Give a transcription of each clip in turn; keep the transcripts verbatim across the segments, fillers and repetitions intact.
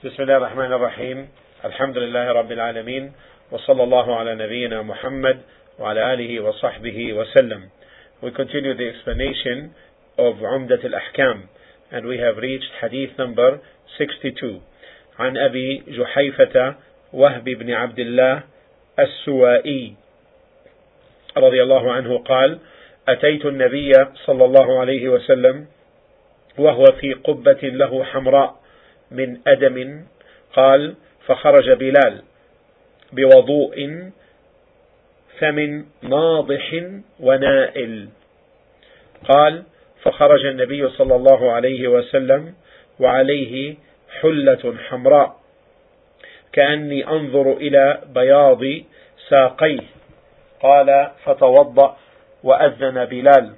بسم الله الرحمن الرحيم. الحمد لله رب العالمين، وصلى الله على نبينا محمد وعلى آله وصحبه وسلم. We continue the explanation of Umdat al-Ahkam, and we have reached hadith number sixty-two. عن أبي جحيفة وهب بن عبد الله السوائي رضي الله عنه قال: أتيت النبي صلى الله عليه وسلم وهو في قبة له حمراء من أدم، قال: فخرج بلال بوضوء فمن ناضح ونائل. قال: فخرج النبي صلى الله عليه وسلم وعليه حلة حمراء كأني أنظر إلى بياض ساقيه. قال: فتوضأ وأذن بلال،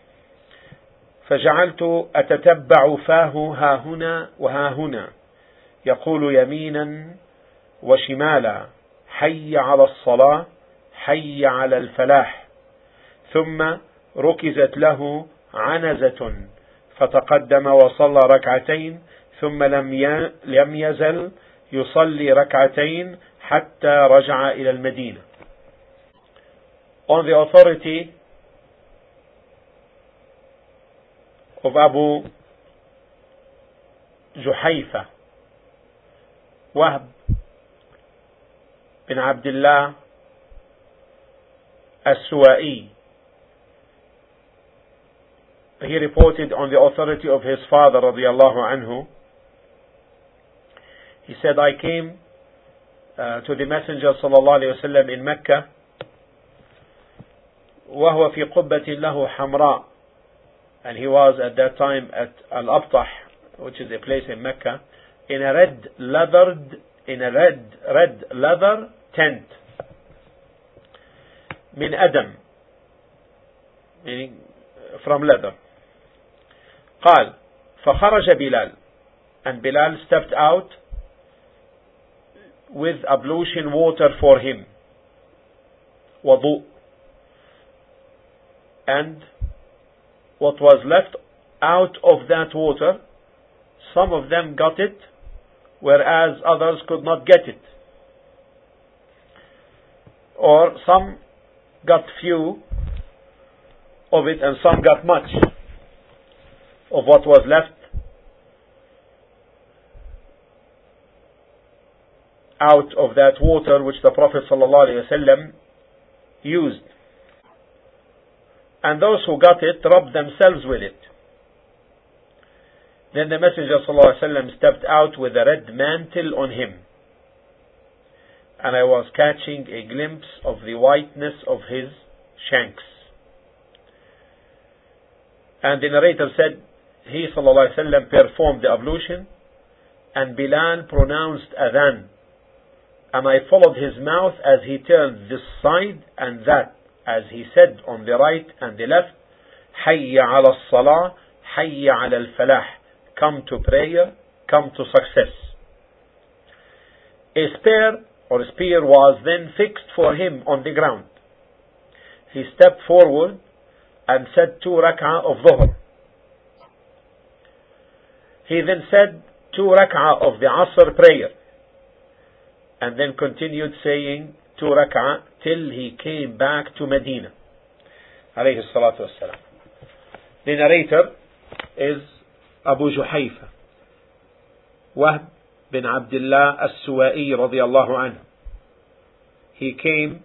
فجعلت أتتبع فاه ها هنا وها هنا يقول يمينا وشمالا: حي على الصلاة، حي على الفلاح. ثم ركزت له عنزة فتقدم وصلى ركعتين، ثم لم يزل يصلي ركعتين حتى رجع إلى المدينة. On the authority of Abu Juhayfa Wahb bin Abdullah As-Suwa'i, he reported on the authority of his father radiyallahu anhu. He said, I came uh, to the Messenger sallallahu alayhi wa sallam in Mecca, وهو في قبة له حمراء, and he was at that time at Al-Abtah, which is a place in Mecca, in a red leathered, in a red, red leather tent. Min Adam, meaning from leather. قال: فخرج بلال, and Bilal stepped out with ablution water for him, wudu, and what was left out of that water, some of them got it, whereas others could not get it, or some got few of it and some got much of what was left out of that water which the Prophet ﷺ used. And those who got it rubbed themselves with it. Then the Messenger ﷺ stepped out with a red mantle on him, and I was catching a glimpse of the whiteness of his shanks. And the narrator said, he ﷺ performed the ablution, and Bilal pronounced adhan, and I followed his mouth as he turned this side and that, as he said on the right and the left, Hayya ala as-salah, Hayya ala al-falah, come to prayer, come to success. A spear or a spear was then fixed for him on the ground. He stepped forward and said two rak'ah of dhuhr. He then said two rak'ah of the Asr prayer, and then continued saying two rak'ah till he came back to Medina. Alayhi salatu wassalam. The narrator is Abu Juhayfa Wahb bin Abdullah As-Suwa'i radiyallahu anhu. He came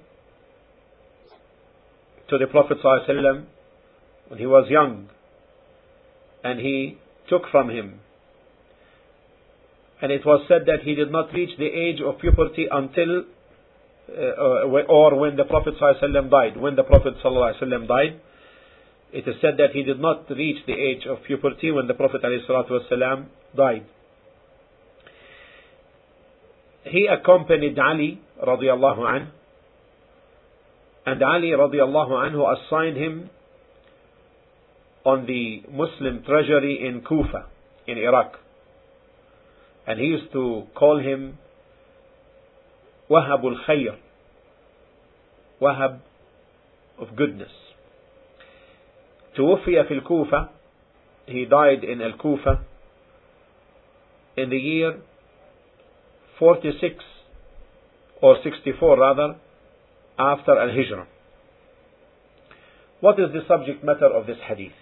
to the Prophet sallallahu alayhi wa sallam when he was young, and he took from him. And it was said that he did not reach the age of puberty until uh, or when the Prophet ﷺ died. When the Prophet ﷺ died, it is said that he did not reach the age of puberty when the Prophet ﷺ died. He accompanied Ali radiyallahu anhu, and Ali radiyallahu anhu assigned him on the Muslim treasury in Kufa, in Iraq. And he used to call him Wahab al-Khayr, Wahab of goodness. توفي في الكوفة, he died in Al-Kufa in the year forty-six or sixty-four rather after Al-Hijrah. What is the subject matter of this hadith?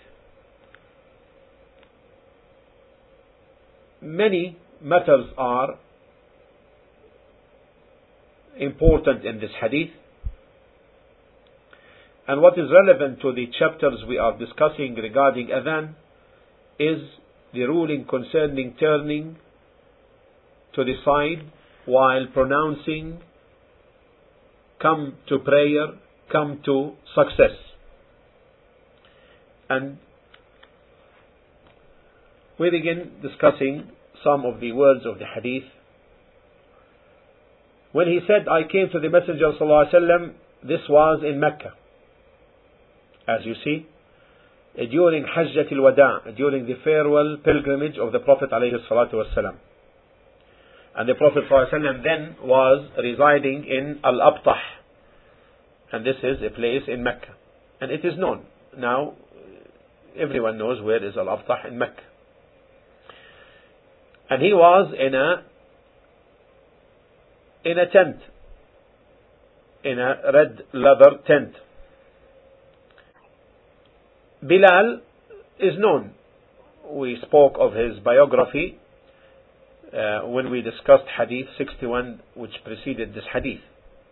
Many matters are important in this hadith, and what is relevant to the chapters we are discussing regarding adhan is the ruling concerning turning to the side while pronouncing come to prayer, come to success. And we begin discussing some of the words of the hadith. When he said, I came to the Messenger sallallahu alaihi wasallam, this was in Mecca. As you see, during Hajjat al-Wada', during the farewell pilgrimage of the Prophet alayhi salatu wasallam. And the Prophet sallallahu alaihi wasallam then was residing in Al-Abtah. And this is a place in Mecca. And it is known. Now, everyone knows where is Al-Abtah in Mecca. And he was in a in a tent, in a red leather tent. Bilal is known. We spoke of his biography uh, when we discussed Hadith sixty-one, which preceded this Hadith.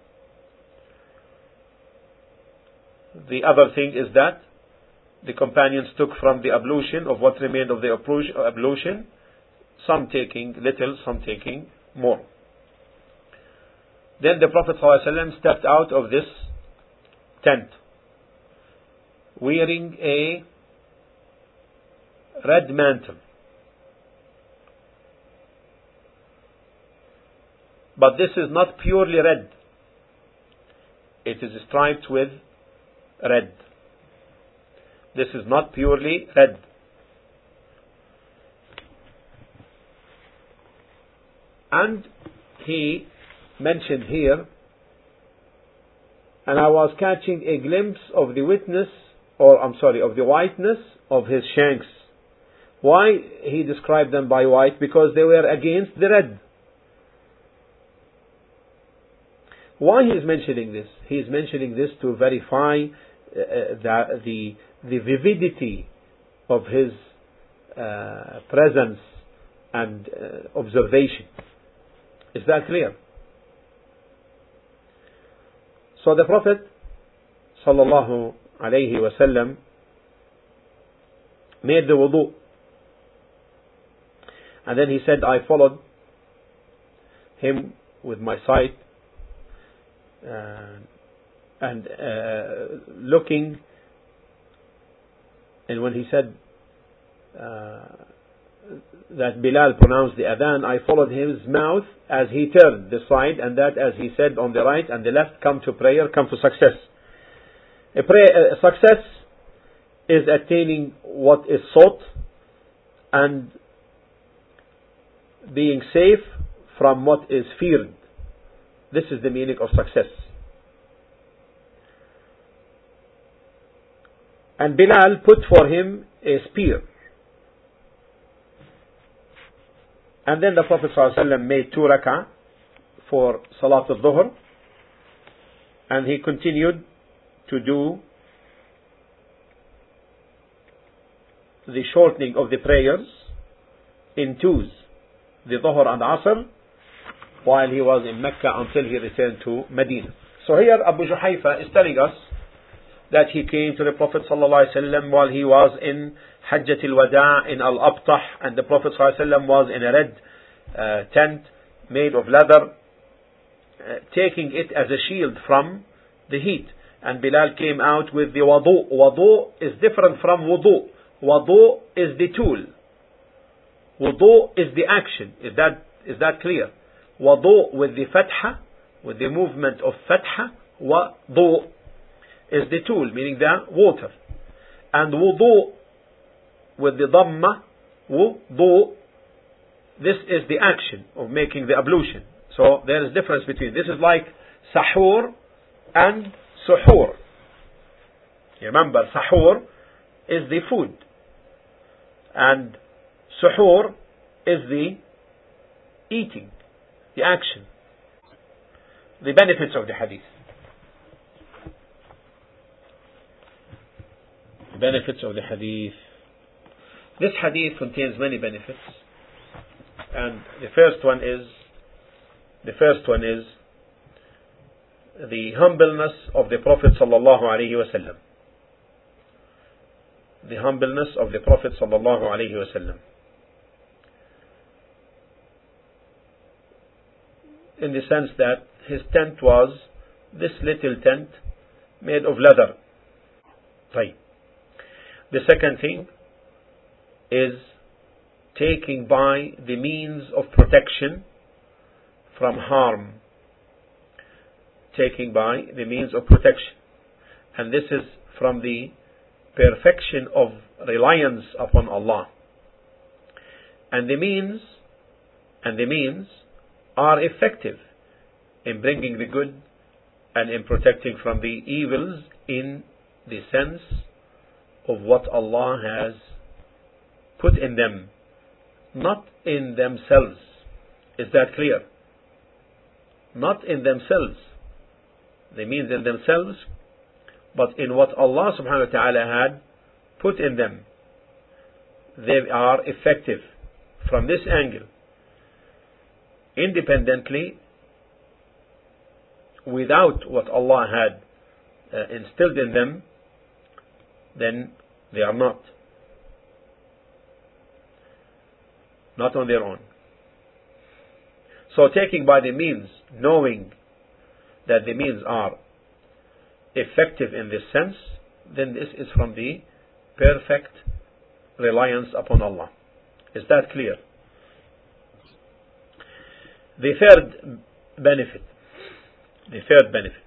The other thing is that the companions took from the ablution of what remained of the ablution, some taking little, some taking more. Then the Prophet ﷺ stepped out of this tent wearing a red mantle. But this is not purely red. It is striped with red. This is not purely red. And he mentioned here, and I was catching a glimpse of the witness, or I'm sorry, of the whiteness of his shanks. Why he described them by white? Because they were against the red. Why he is mentioning this? He is mentioning this to verify uh, the, the the vividity of his uh, presence and uh, observation. Is that clear? So the Prophet sallallahu alayhi wasallam made the wudu, and then he said, I followed him with my sight uh, and uh, looking, and when he said uh, that Bilal pronounced the adhan, I followed his mouth as he turned the side, and that as he said on the right and the left, come to prayer, come to success. A prayer, a success is attaining what is sought and being safe from what is feared. This is the meaning of success. And Bilal put for him a spear. And then the Prophet ﷺ made two rak'ah for Salat al-Dhuhr, and he continued to do the shortening of the prayers in twos, the Dhuhr and Asr, while he was in Mecca until he returned to Medina. So here Abu Juhayfa is telling us that he came to the Prophet ﷺ while he was in Hajjat al-Wada' in Al-Abtah, and the Prophet ﷺ was in a red uh, tent made of leather, uh, taking it as a shield from the heat. And Bilal came out with the wudu. Wudu is different from wudu. Wudu is the tool. Wudu is the action. Is that is that clear? Wudu with the fatha, with the movement of fatha, wudu is the tool, meaning the water. And wudu with the dhamma, wudu, this is the action of making the ablution. So there is difference between. This is like sahur and suhoor. Remember, sahur is the food, and suhoor is the eating. the action, the benefits of the hadith. The benefits of the hadith. This hadith contains many benefits, and the first one is the first one is the humbleness of the Prophet sallallahu alaihi wasallam. The humbleness of the Prophet sallallahu alaihi wasallam. In the sense that his tent was this little tent made of leather. Right. The second thing is taking by the means of protection from harm. Taking by the means of protection. And this is from the perfection of reliance upon Allah. And the means, and the means are effective in bringing the good and in protecting from the evils in the sense of what Allah has put in them, not in themselves. Is that clear? Not in themselves. They mean in themselves, but in what Allah subhanahu wa ta'ala had put in them. They are effective from this angle. Independently, without what Allah had uh, instilled in them, then they are not. Not on their own. So taking by the means, knowing that the means are effective in this sense, then this is from the perfect reliance upon Allah. Is that clear? The third benefit, the third benefit,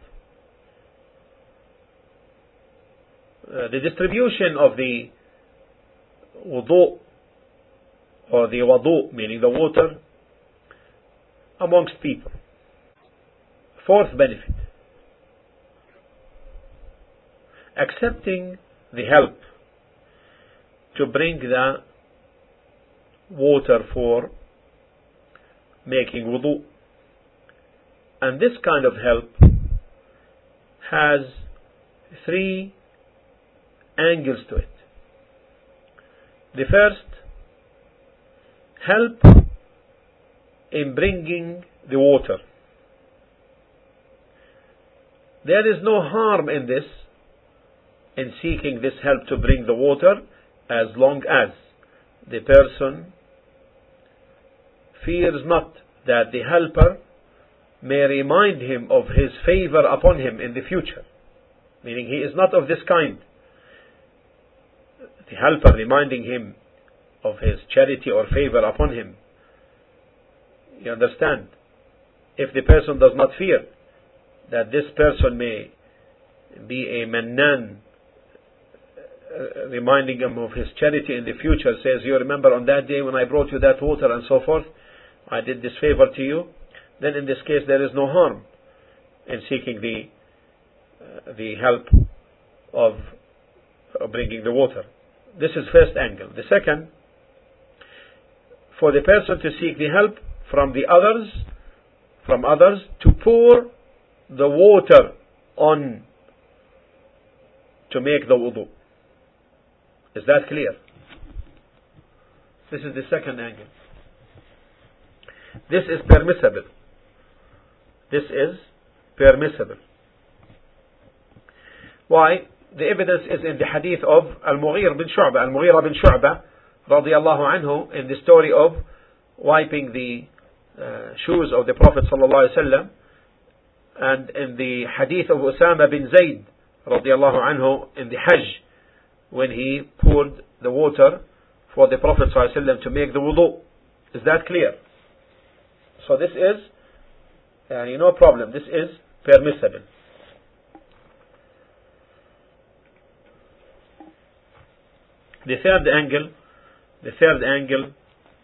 uh, the distribution of the wudu, or the wudu, meaning the water, amongst people. Fourth benefit, accepting the help to bring the water for making wudu. And this kind of help has three angles to it. The first, help in bringing the water. There is no harm in this, in seeking this help to bring the water, as long as the person fears not that the helper may remind him of his favor upon him in the future. Meaning he is not of this kind. The helper reminding him of his charity or favor upon him. You understand? If the person does not fear that this person may be a mannan, uh, reminding him of his charity in the future, says, you remember on that day when I brought you that water and so forth, I did this favor to you, then in this case there is no harm in seeking the uh, the help of, of bringing the water. This is first angle. The second, for the person to seek the help from the others, from others to pour the water on to make the wudu. Is that clear? This is the second angle. This is permissible. This is permissible. Why? The evidence is in the hadith of Al-Mughir bin Shu'bah, Al-Mughira bin Shu'bah, radiyallahu anhu, in the story of wiping the uh, shoes of the Prophet sallallahu alaihi wasallam, and in the hadith of Usama bin Zayd, radiyallahu anhu, in the Hajj, when he poured the water for the Prophet sallallahu alaihi wasallam to make the wudu. Is that clear? So this is, uh, no problem, this is permissible. The third angle, the third angle,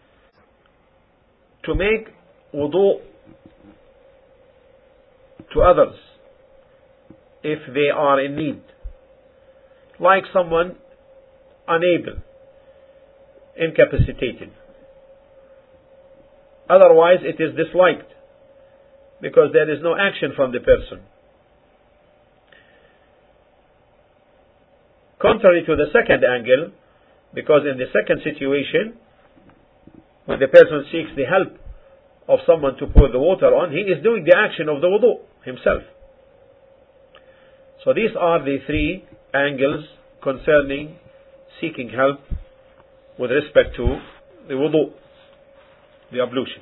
to make wudu to others if they are in need, like someone unable, incapacitated. Otherwise it is disliked because there is no action from the person. Contrary to the second angle, because in the second situation, when the person seeks the help of someone to pour the water on, he is doing the action of the wudu himself. So these are the three angles concerning seeking help with respect to the wudu, the ablution.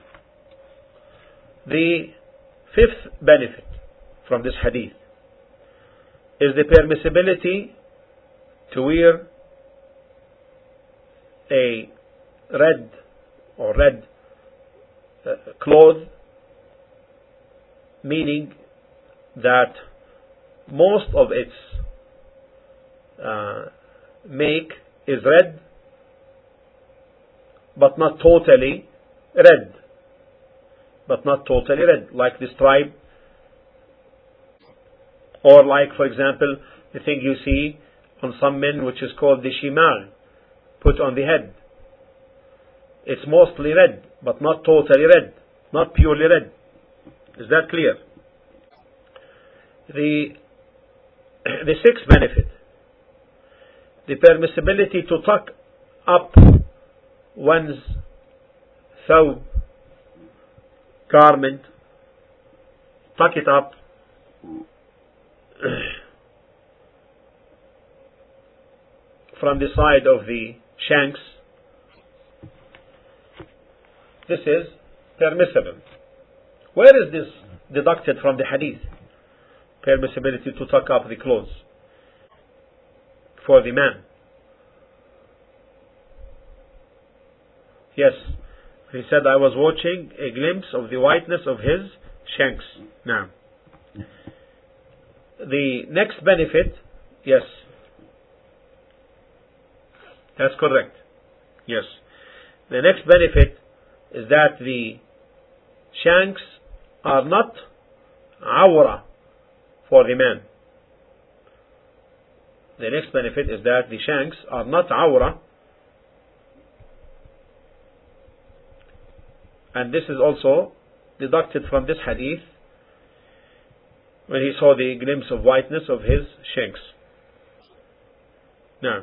The fifth benefit from this hadith is the permissibility to wear a red or red uh, cloth, meaning that most of its uh, make is red, but not totally red. But not totally red, like the stripe, or like, for example, the thing you see on some men, which is called the shimar, put on the head. It's mostly red, but not totally red, not purely red. Is that clear? The the sixth benefit, the permissibility to tuck up one's thawb, garment, tuck it up from the side of the shanks. This is permissible. Where is this deducted from the hadith? Permissibility to tuck up the clothes for the man. Yes, he said, I was watching a glimpse of the whiteness of his shanks. Now, the next benefit, yes, that's correct. Yes, the next benefit is that the shanks are not awra for the man. The next benefit is that the shanks are not awra, and this is also deducted from this hadith when he saw the glimpse of whiteness of his shanks. Now,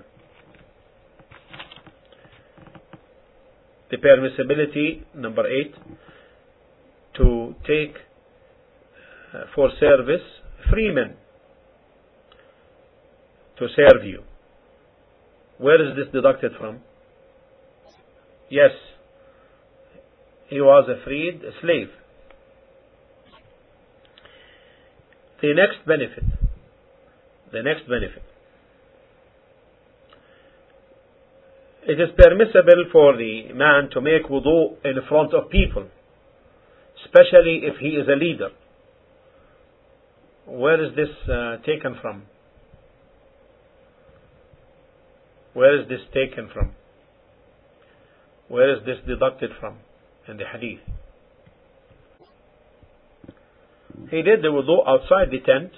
the permissibility, number eight, to take uh, for service freemen to serve you. Where is this deducted from? Yes, he was a freed slave. The next benefit, the next benefit, it is permissible for the man to make wudu in front of people, especially if he is a leader. Where is this uh, taken from? Where is this taken from? Where is this deducted from in the hadith? He did the wudu outside the tent.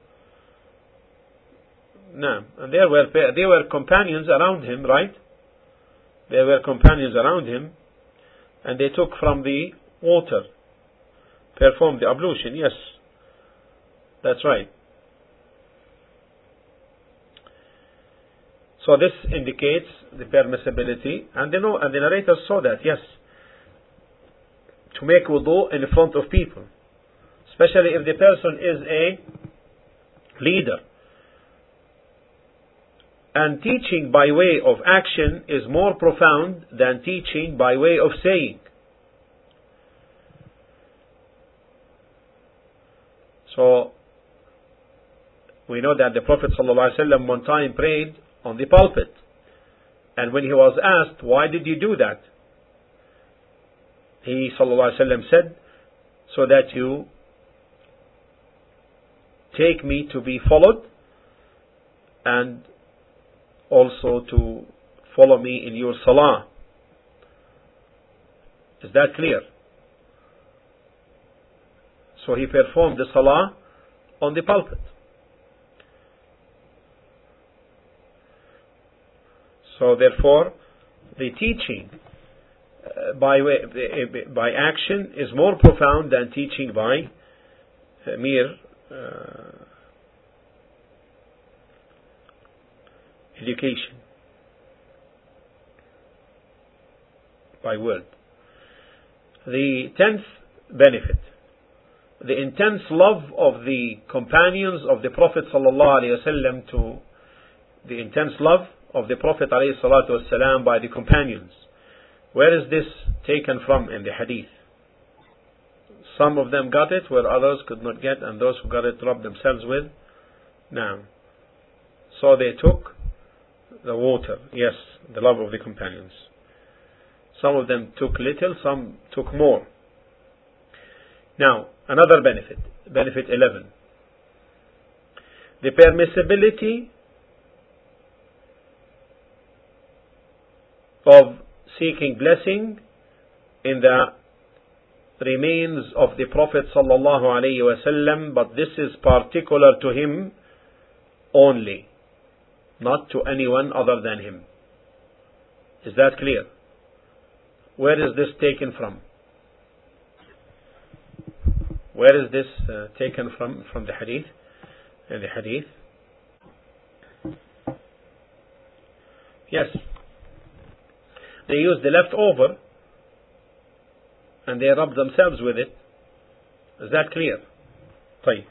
No, and there were there were companions around him, right? There were companions around him, and they took from the water, performed the ablution. Yes, that's right. So this indicates the permissibility, and the, and the narrators saw that, yes, to make wudu in front of people, especially if the person is a leader. And teaching by way of action is more profound than teaching by way of saying. So, we know that the Prophet ﷺ one time prayed on the pulpit. And when he was asked, why did you do that? He ﷺ said, so that you take me to be followed, and also to follow me in your salah. Is that clear? So he performed the salah on the pulpit. So therefore, the teaching uh, by way, by action is more profound than teaching by uh, mere uh, education by word. The tenth benefit, the intense love of the companions of the Prophet sallallahu alaihi wasallam to the intense love of the Prophet alayhi salatu wasalam by the companions. Where is this taken from in the hadith? Some of them got it where others could not get, and those who got it rubbed themselves with. Now, so they took the water, yes, the love of the companions. Some of them took little, some took more. Now, another benefit, benefit eleven. The permissibility of seeking blessing in the remains of the Prophet sallallahu alaihi wasallam, but this is particular to him only, not to anyone other than him. Is that clear? Where is this taken from? Where is this uh, taken from? From the hadith? In the hadith? Yes. They use the leftover and they rub themselves with it. Is that clear? طيب.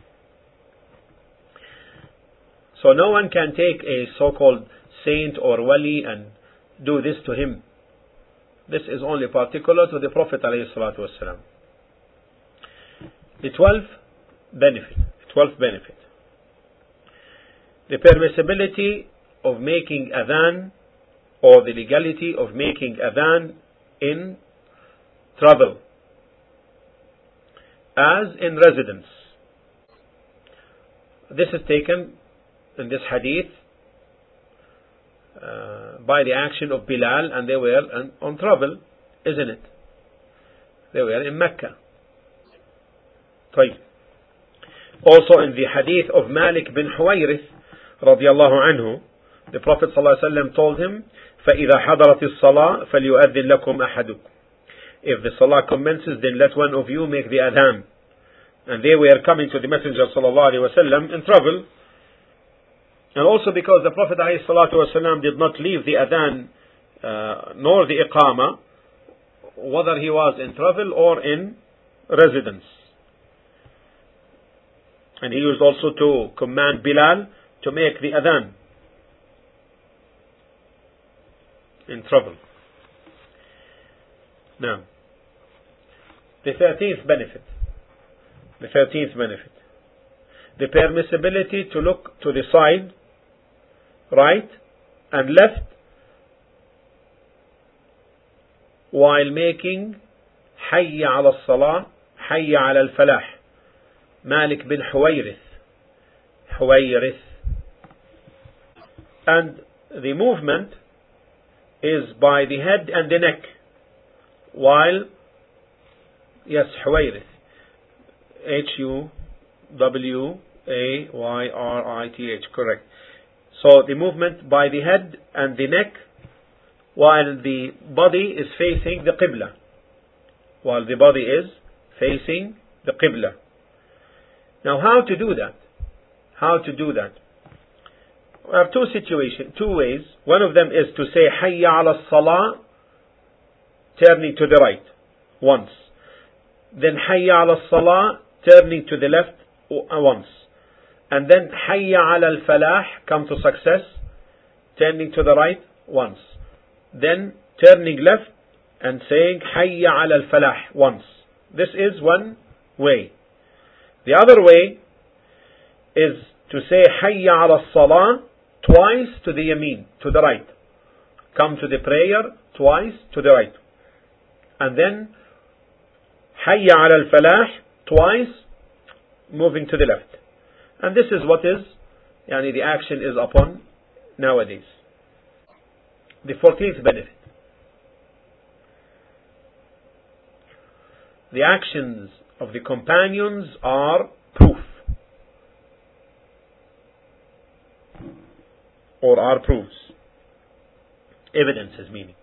So no one can take a so-called saint or wali and do this to him. This is only particular to the Prophet ﷺ. The twelfth benefit, the twelfth benefit, the permissibility of making adhan, or the legality of making adhan in travel, as in residence. This is taken in this hadith uh, by the action of Bilal, and they were on, on travel, isn't it? They were in Mecca. طيب. Also in the hadith of Malik bin Huwayrith radiallahu anhu, the Prophet ﷺ told him, فَإِذَا حَضَرَتِ الصَّلَاةِ فَلْيُؤَذِّنْ لَكُمْ أَحَدُكُمْ. If the salah commences, then let one of you make the adhan. And they were coming to the Messenger sallallahu alaihi wasallam in travel. And also because the Prophet ﷺ did not leave the adhan uh, nor the iqama, whether he was in travel or in residence. And he used also to command Bilal to make the adhan in travel. Now, the thirteenth benefit, the thirteenth benefit, the permissibility to look to the side, right and left, while making Hayya ala al-Salah, Hayya ala al-Falah. Malik bin Huwayrith, Huwayrith. And the movement is by the head and the neck, while, yes, Huwayrith, H U W A Y R I T H, correct. So the movement by the head and the neck, while the body is facing the Qibla. While the body is facing the Qibla. Now how to do that? How to do that? We have two situations, two ways. One of them is to say Hayya ala Salah, turning to the right once. Then Hayya ala Salah, turning to the left once. And then Hayya ala al-Falah, come to success, turning to the right once. Then turning left and saying Hayya ala al-Falah once. This is one way. The other way is to say Hayya ala Salah twice to the Yameen, to the right. Come to the prayer twice to the right. And then Hayya ala al-Falah twice, moving to the left. And this is what is, yani the action is upon nowadays. The fourteenth benefit. The actions of the companions are proof. Or are proofs. Evidences, meaning.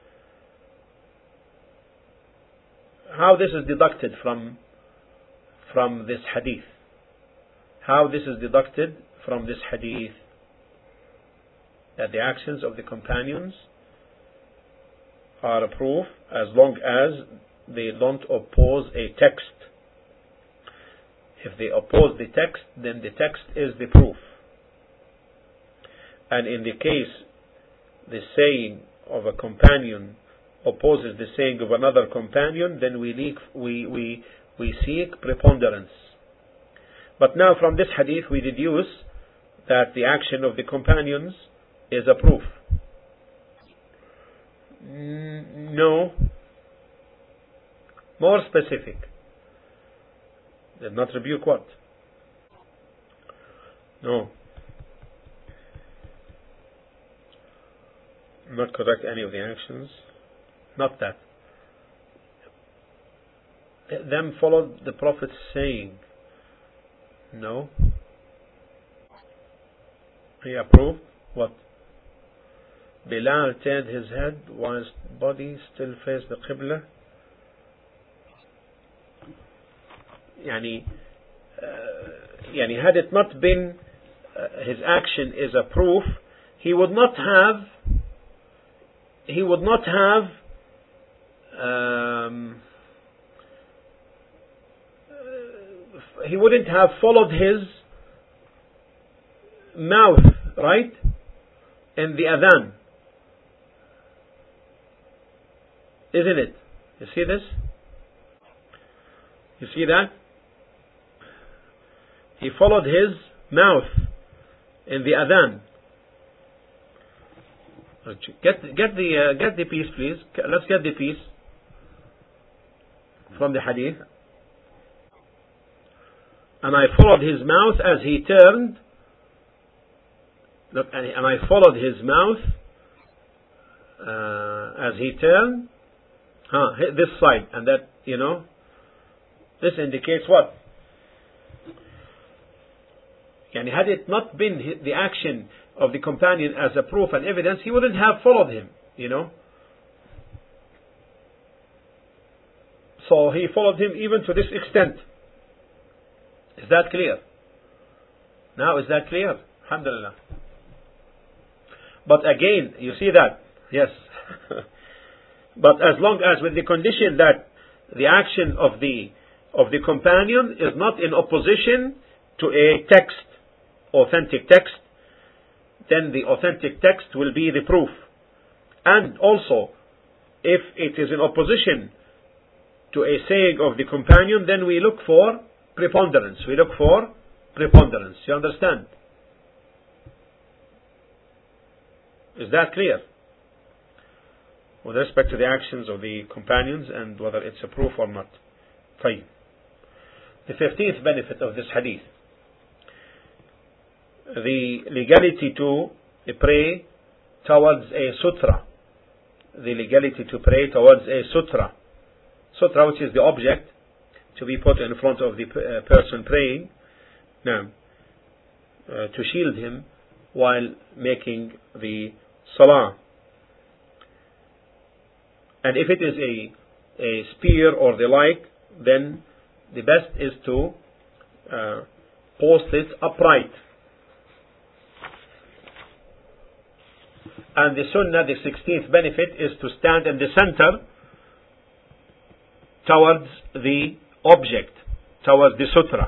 How this is deducted from from this hadith. How this is deducted from this hadith? That the actions of the companions are a proof as long as they don't oppose a text. If they oppose the text, then the text is the proof. And in the case the saying of a companion opposes the saying of another companion, then we leak, we, we, we seek preponderance. But now from this hadith we deduce that the action of the companions is a proof. No. More specific. Did not rebuke what? No. Not correct any of the actions. Not that. Them followed the Prophet's saying. No. He approved what? Bilal turned his head whilst body still faced the Qibla. Yani, uh, yani had it not been uh, his action is a proof, he would not have he would not have um, uh, he wouldn't have followed his mouth, right, in the adhan, isn't it? You see this? You see that? He followed his mouth in the adhan. Get get the uh, get the piece, please. Let's get the piece from the hadith. And I followed his mouth as he turned. Look, and I followed his mouth uh, as he turned. Huh, this side, and that, you know, this indicates what? And had it not been the action of the companion as a proof and evidence, he wouldn't have followed him, you know. So he followed him even to this extent. Is that clear? Now is that clear? Alhamdulillah. But again, you see that? Yes. But as long as with the condition that the action of the of the companion is not in opposition to a text, authentic text, then the authentic text will be the proof. And also, if it is in opposition to a saying of the companion, then we look for preponderance. We look for preponderance. You understand? Is that clear? With respect to the actions of the companions and whether it's a proof or not. طيب. The fifteenth benefit of this hadith. The legality to pray towards a sutra. The legality to pray towards a sutra. Sutra, which is the object to be put in front of the person praying. Now, uh, to shield him while making the salah. And if it is a, a spear or the like, then the best is to uh, post it upright. And the sunnah, the sixteenth benefit, is to stand in the center towards the object, towards the sutra.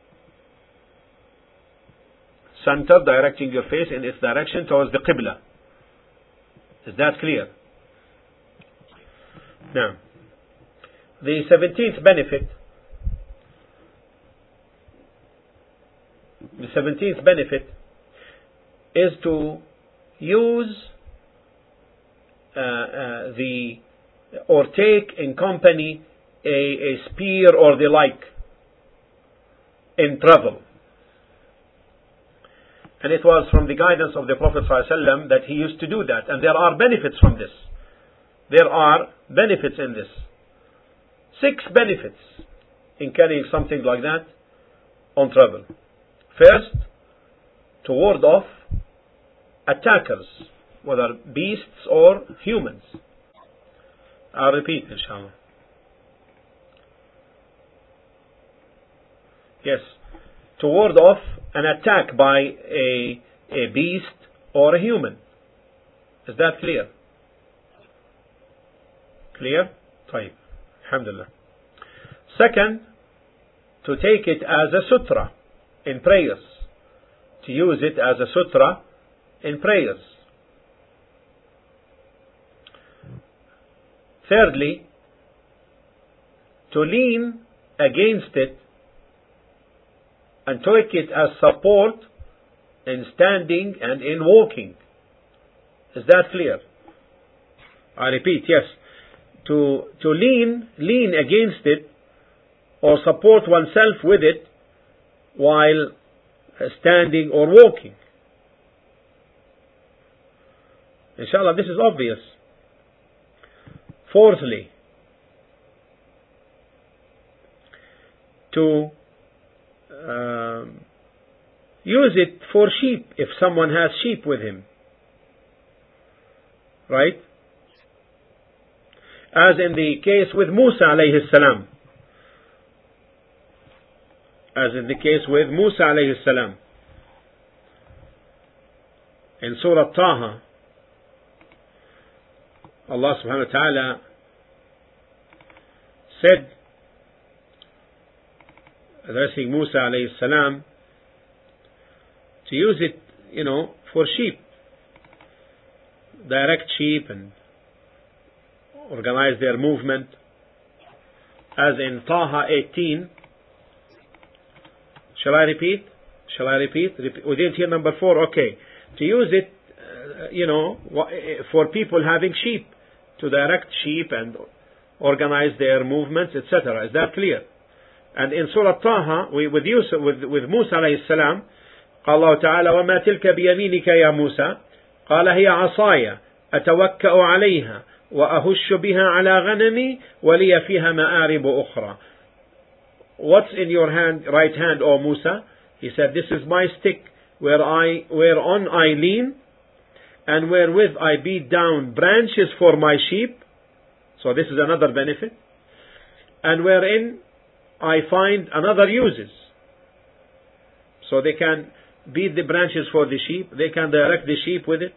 Center, directing your face in its direction towards the Qibla. Is that clear? Now, the seventeenth benefit, the seventeenth benefit is to use uh, uh, the or take in company a, a spear or the like in travel. And it was from the guidance of the Prophet ﷺ that he used to do that. And there are benefits from this. There are benefits in this. Six benefits in carrying something like that on travel. First, to ward off attackers, whether beasts or humans. I'll repeat, inshallah. Yes. To ward off an attack by a, a beast or a human. Is that clear? Clear? طيب. Alhamdulillah. Second, to take it as a sutra in prayers. To use it as a sutra in prayers. Thirdly, to lean against it and take it as support in standing and in walking. Is that clear? I repeat, yes. To, to lean, lean against it or support oneself with it while standing or walking. Inshallah, this is obvious. Fourthly, to um, use it for sheep if someone has sheep with him. Right? As in the case with Musa alayhi salam. As in the case with Musa alayhi salam. In Surah Taha, Allah subhanahu wa ta'ala said, addressing Musa alayhi salam, to use it, you know, for sheep. Direct sheep and organize their movement. As in Taha eighteen. Shall I repeat? Shall I repeat? repeat? We didn't hear number four. Okay. To use it, uh, you know, for people having sheep. To direct sheep and organize their movements, et cetera. Is that clear? And in Surah Taha, we, with, Yusuf, with, with Musa alayhi salam, قال الله تعالى وما تلك بيمينك يا موسى قال هي عصاي أتوكأ عليها وأهش بها على غنمي ولي فيها مآرب أخرى. What's in your hand, right hand, O Musa? He said, this is my stick where I, whereon I lean and wherewith I beat down branches for my sheep. So this is another benefit. And wherein I find another uses. So they can beat the branches for the sheep. They can direct the sheep with it.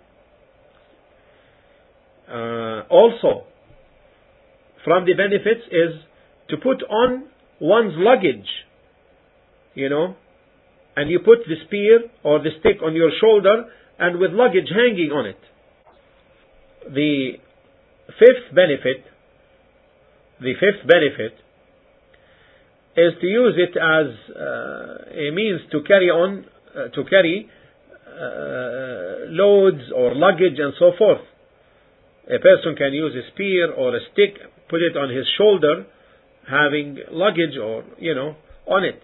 Uh, also, from the benefits is to put on one's luggage. You know, and you put the spear or the stick on your shoulder and with luggage hanging on it. The fifth benefit, the fifth benefit is to use it as uh, a means to carry on, uh, to carry uh, loads or luggage and so forth. A person can use a spear or a stick, put it on his shoulder, having luggage or, you know, on it.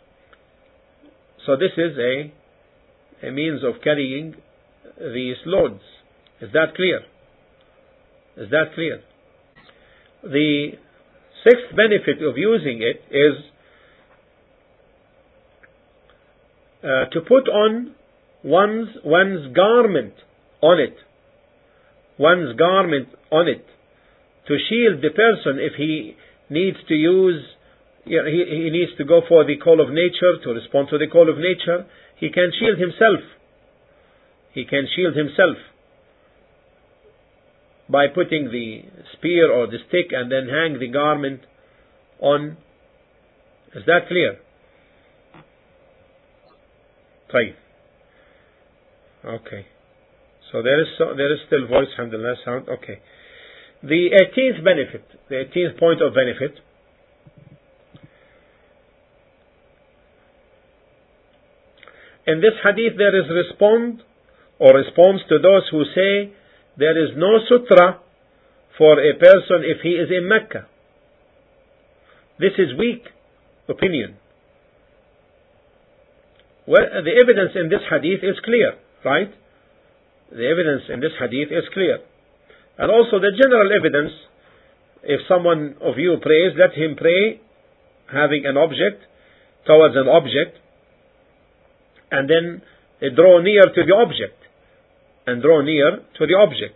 So this is a, a means of carrying these loads. Is that clear? Is that clear? The sixth benefit of using it is uh, to put on one's one's garment on it. One's garment on it. To shield the person if he needs to use, you know, he, he needs to go for the call of nature, to respond to the call of nature, he can shield himself. He can shield himself by putting the spear or the stick and then hang the garment on. Is that clear? طيب. Okay. So there is so, there is still voice, alhamdulillah, sound. Okay. The eighteenth benefit, the eighteenth point of benefit, in this hadith there is respond or response to those who say there is no sutra for a person if he is in Mecca. This is weak opinion. Well, the evidence in this hadith is clear, right? The evidence in this hadith is clear. And also the general evidence, if someone of you prays, let him pray having an object towards an object and then draw near to the object and draw near to the object.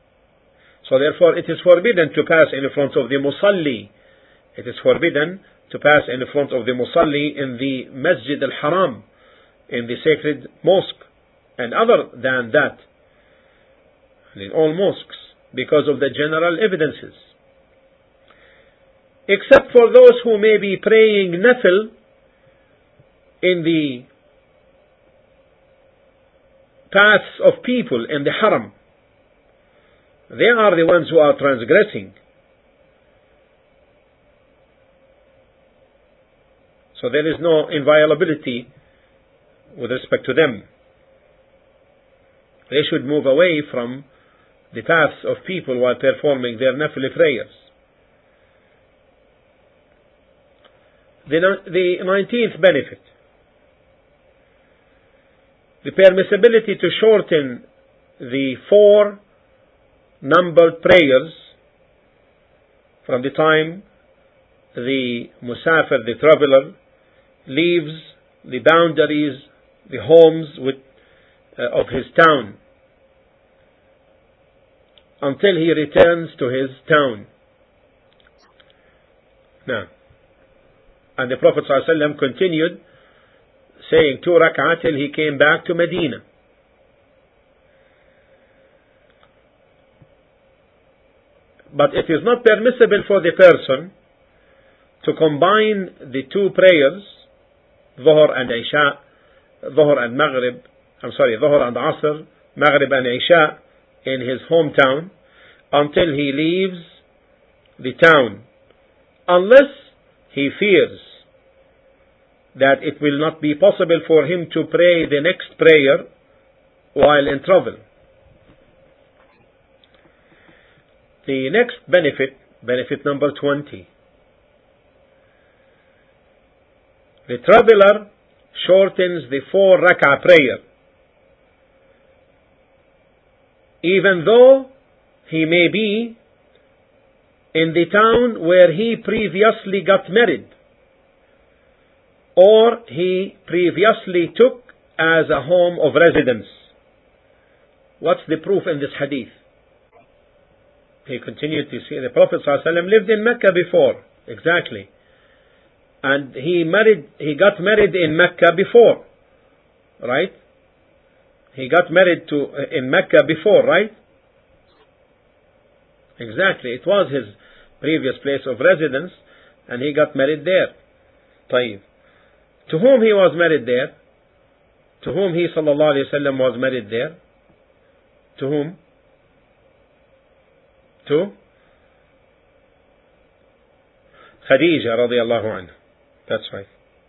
So therefore it is forbidden to pass in front of the musalli. It is forbidden to pass in front of the Musalli in the Masjid al-Haram, in the sacred mosque, and other than that, in all mosques, because of the general evidences. Except for those who may be praying nafil in the paths of people in the haram. They are the ones who are transgressing. So there is no inviolability with respect to them. They should move away from the paths of people while performing their nafil prayers. The, the nineteenth benefit, the permissibility to shorten the four numbered prayers from the time the musafir, the traveler, leaves the boundaries, the homes with, uh, of his town, until he returns to his town. Now, and the Prophet ﷺ continued saying two rak'ah till he came back to Medina. But it is not permissible for the person to combine the two prayers, Dhuhr and Isha, Dhuhr and Maghrib, I'm sorry, Dhuhr and Asr, Maghrib and Isha, in his hometown, until he leaves the town, unless he fears that it will not be possible for him to pray the next prayer while in travel. The next benefit, benefit number twenty. The traveler shortens the four rak'ah prayer, even though he may be in the town where he previously got married, or he previously took as a home of residence. What's the proof in this hadith? He continued to say the Prophet ﷺ lived in Mecca before, exactly, and he married. He got married in Mecca before, right? He got married to in Mecca before, right? Exactly. It was his previous place of residence, and he got married there. طيب. To whom he was married there? To whom he sallallahu alayhi wa sallam was married there? To whom? To Khadija radiallahu anha. That's right.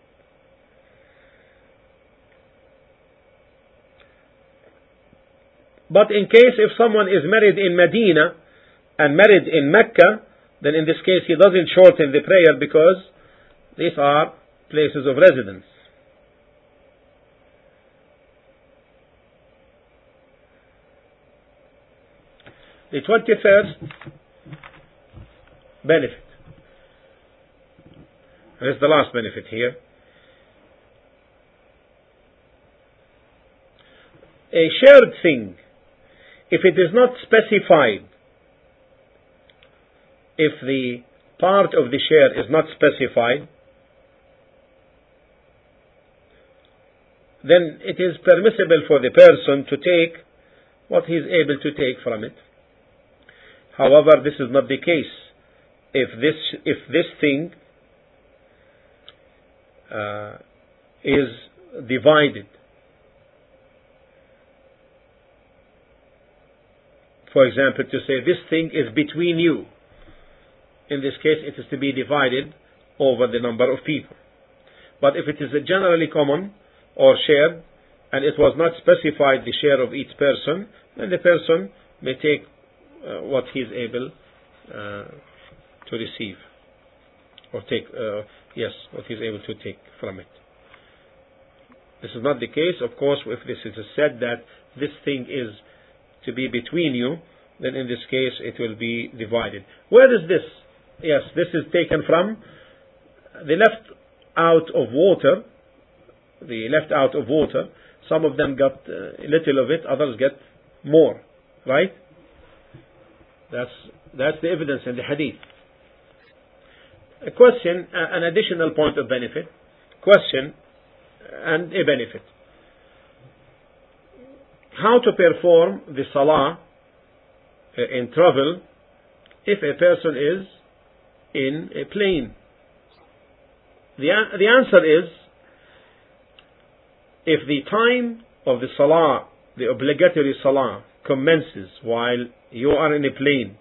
But in case if someone is married in Medina and married in Mecca, then in this case he doesn't shorten the prayer because these are places of residence. The twenty-first benefit. This is the last benefit here. A shared thing, if it is not specified, if the part of the share is not specified, then it is permissible for the person to take what he is able to take from it. However, this is not the case. If this, if this thing uh, is divided, for example, to say this thing is between you, in this case it is to be divided over the number of people. But if it is a generally common or shared, and it was not specified the share of each person, then the person may take uh, what he is able uh, to receive, or take, uh, yes, what he is able to take from it. This is not the case, of course, if this is said that this thing is to be between you, then in this case it will be divided. Where is this? Yes, this is taken from the left out of water, the left out of water. Some of them got uh, a little of it, others get more, right? That's, that's the evidence in the hadith. a question, an additional point of benefit, question and a benefit. How to perform the salah in travel if a person is in a plane? The, the answer is, if the time of the salah, the obligatory salah, commences while you are in a plane,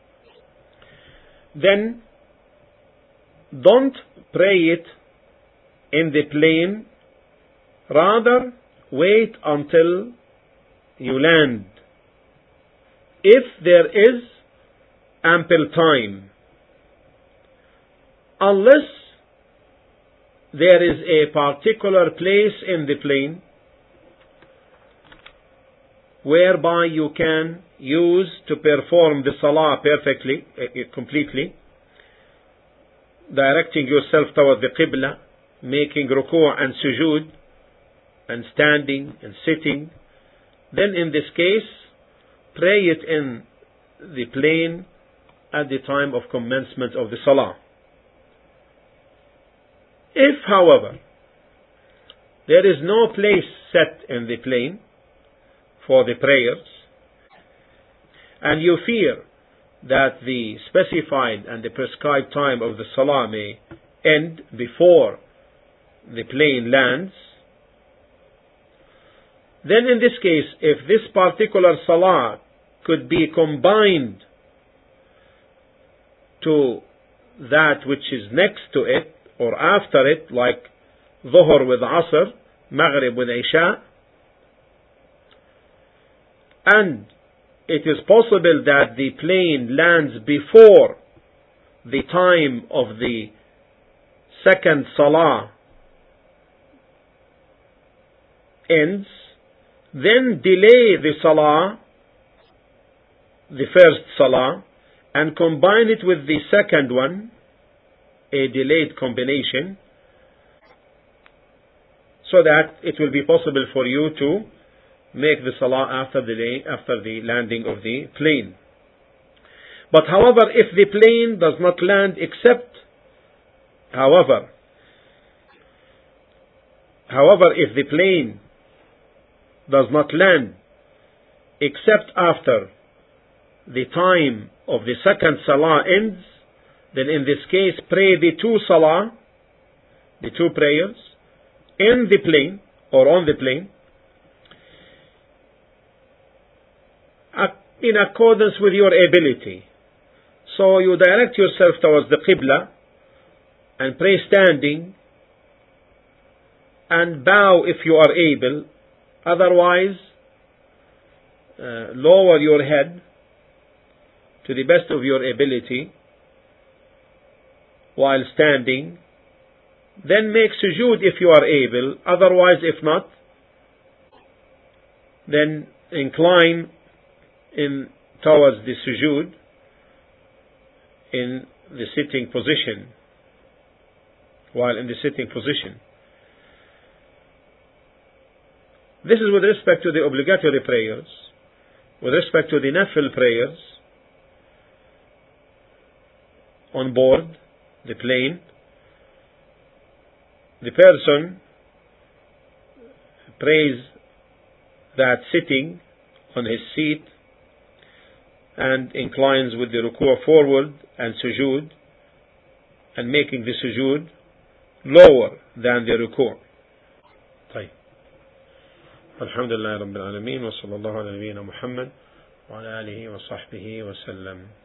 then don't pray it in the plane, rather wait until you land. If there is ample time, unless there is a particular place in the plane whereby you can use to perform the salah perfectly, uh, completely, directing yourself toward the qibla, making ruku' and sujood, and standing and sitting, then in this case, pray it in the plane at the time of commencement of the salah. If, however, there is no place set in the plane for the prayers, and you fear that the specified and the prescribed time of the salah may end before the plane lands, then in this case, if this particular salah could be combined to that which is next to it or after it, like Dhuhr with Asr, Maghrib with Isha, and it is possible that the plane lands before the time of the second salah ends, then delay the salah, the first salah, and combine it with the second one, a delayed combination, so that it will be possible for you to make the salah after the day, after the landing of the plane. But however, if the plane does not land except, however, however, if the plane does not land except after the time of the second salah ends, then in this case pray the two salah, the two prayers, in the plane or on the plane, in accordance with your ability. So you direct yourself towards the Qibla and pray standing and bow if you are able. Otherwise, uh, lower your head to the best of your ability while standing. Then make sujood if you are able. Otherwise, if not, then incline in towards the sujood in the sitting position, while in the sitting position. This is with respect to the obligatory prayers. With respect to the nafil prayers on board the plane, the person prays that sitting on his seat and inclines with the ruku' forward and sujood, and making the sujood lower than the ruku'. طيب. الحمد لله رب العالمين وصلى الله على نبينا محمد وعلى آله وصحبه وسلم.